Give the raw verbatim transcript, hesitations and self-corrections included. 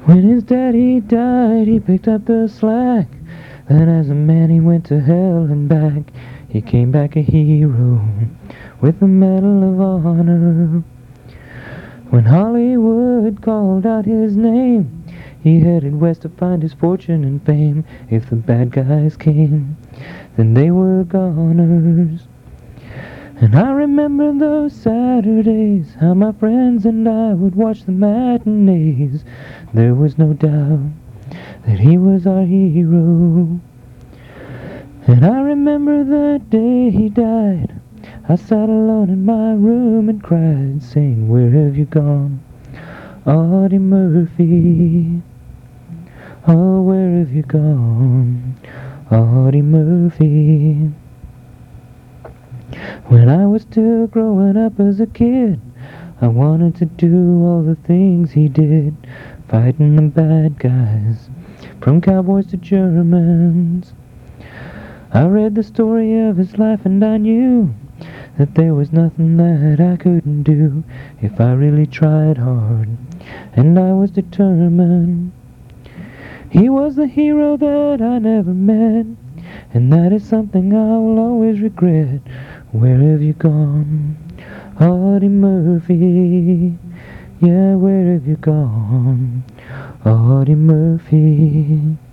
When his daddy died, he picked up the slack. Then as a man he went to hell and back. He came back a hero with the Medal of Honor. When Hollywood called out his name, he headed west to find his fortune and fame. If the bad guys came, then they were goners. And I remember those Saturdays, how my friends and I would watch the matinees. There was no doubt that he was our hero. And I remember the day he died, I sat alone in my room and cried, saying, "Where have you gone, Audie Murphy? Oh, where have you gone, Audie Murphy?" When I was still growing up as a kid, I wanted to do all the things he did, fighting the bad guys, from cowboys to Germans. I read the story of his life and I knew that there was nothing that I couldn't do if I really tried hard and I was determined. He was the hero that I never met, and that is something I will always regret. Where have you gone, Audie Murphy? Yeah, where have you gone, Audie Murphy?